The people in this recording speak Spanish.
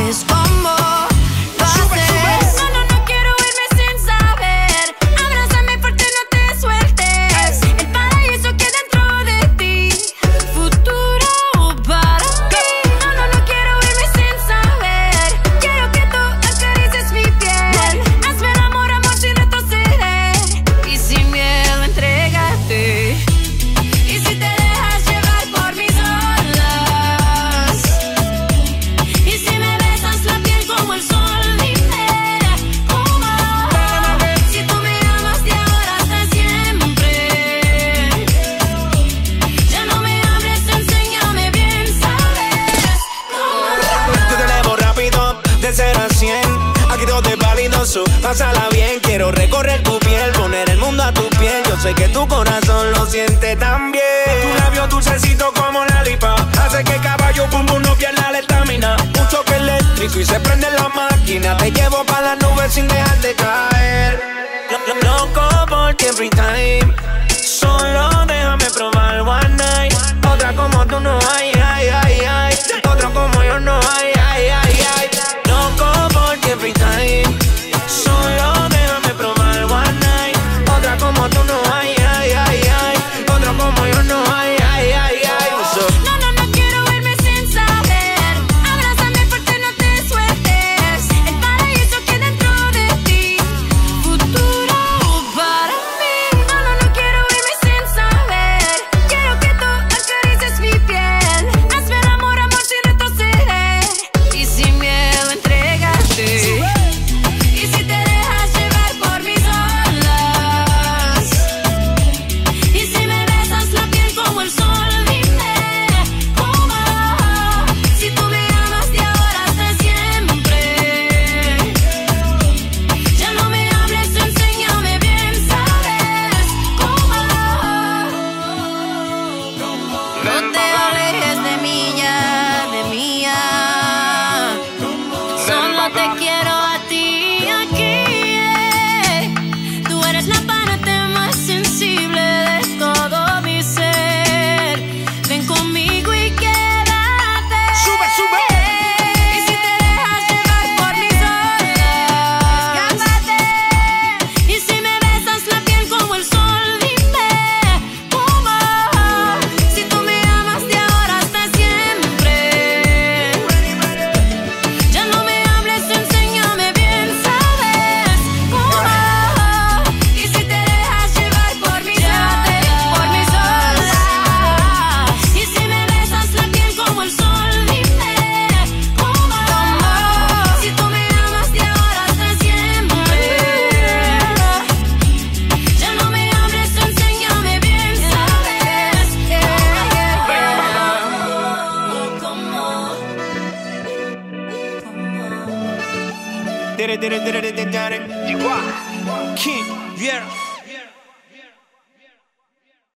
sabes cómo lo haces. No, no, no quiero irme sin saber. Abrázame fuerte, no te sueltes. El paraíso que dentro de ti, futuro para mí. No, no, no quiero irme sin saber. Quiero que tú acaricies mi piel. Hazme el amor, amor, sin retroceder. Y sin miedo, entrégate. Y si te dejas llevar por mis olas, y si me besas la piel como el sol, dime cómo. Si tú me amas de ahora hasta siempre, ya no me hables, enséñame bien, sabes cómo. Yo te elevo rápido, de 0 a 100. Aquí todo es validoso, pásala bien. Quiero recorrer tu piel, poner el mundo a tu piel. Yo sé que tu corazón lo siente también. Tu labio dulcecito como la lipa hace que caballo pum pum no pierda la estamina. Un choque eléctrico y se prende la máquina. Te llevo pa' las nubes sin dejar de caer. Loco por ti every time. Solo déjame probar one night. Otra como tú no hay, ay, ay, ay. Otro como yo no hay, ay, ay, ay. Loco por ti every time. Solo déjame probar one night. Otra como tú no hay, ay, ay, ay. Otro como yo no hay, ay, ay, ay. What's up? No, no, no quiero irme sin saber. Abrázame fuerte, no te sueltes. El paraíso que dentro de ti, futuro para mí. No, no, no quiero irme sin saber. Quiero que tú acaricies mi piel. Hazme el amor, amor, sin retroceder. Y sin miedo, entrégate. Y si te dejas llevar por mis olas, y si me besas la piel como el sol, dime cómo. Si tú me amas de ahora hasta siempre, ya no me hables, enséñame bien, sabes cómo. No te alejes de mí ya, de mí ya. Solo te quiero a ti aquí. Tú eres la parte más sensible de todo mi ser. Ven conmigo y quédate. Sube, sube. Y si te dejas llevar por mis olas, escápate. Y si me besas la piel como el sol, dime cómo. Si tú me amas de ahora hasta siempre, ya no me hables, enséñame bien, sabes cómo. Y si te dejas llevar por mis olas, y si me besas la piel como el sol, dime cómo. Si tú me amas de ahora hasta siempre, ya no me hables, enséñame bien, sabes cómo. Did it. King, yeah.